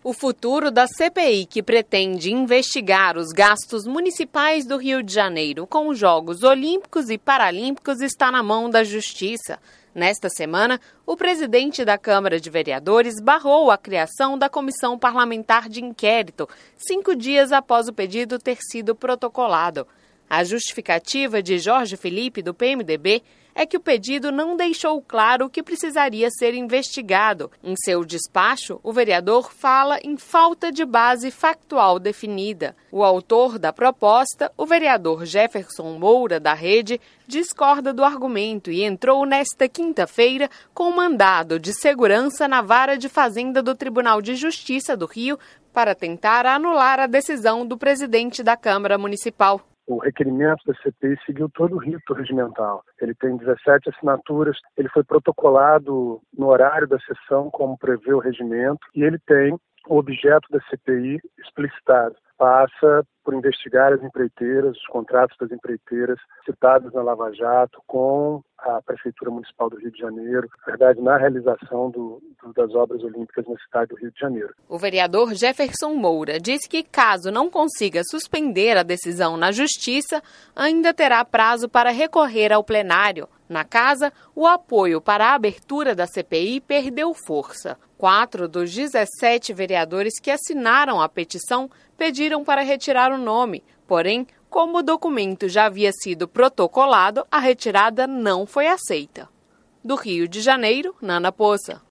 O futuro da CPI, que pretende investigar os gastos municipais do Rio de Janeiro com os Jogos Olímpicos e Paralímpicos, está na mão da Justiça. Nesta semana, o presidente da Câmara de Vereadores barrou a criação da Comissão Parlamentar de Inquérito, 5 dias após o pedido ter sido protocolado. A justificativa de Jorge Felipe, do PMDB, é que o pedido não deixou claro o que precisaria ser investigado. Em seu despacho, o vereador fala em falta de base factual definida. O autor da proposta, o vereador Jefferson Moura, da Rede, discorda do argumento e entrou nesta quinta-feira com mandado de segurança na Vara de Fazenda do Tribunal de Justiça do Rio para tentar anular a decisão do presidente da Câmara Municipal. O requerimento da CPI seguiu todo o rito regimental. Ele tem 17 assinaturas, ele foi protocolado no horário da sessão, como prevê o regimento, e ele tem o objeto da CPI explicitado. Passa por investigar as empreiteiras, os contratos das empreiteiras citados na Lava Jato com a Prefeitura Municipal do Rio de Janeiro, na verdade, na realização das obras olímpicas na cidade do Rio de Janeiro. O vereador Jefferson Moura disse que, caso não consiga suspender a decisão na Justiça, ainda terá prazo para recorrer ao plenário. Na casa, o apoio para a abertura da CPI perdeu força. 4 dos 17 vereadores que assinaram a petição pediram para retirar o nome, porém, como o documento já havia sido protocolado, a retirada não foi aceita. Do Rio de Janeiro, Nana Poça.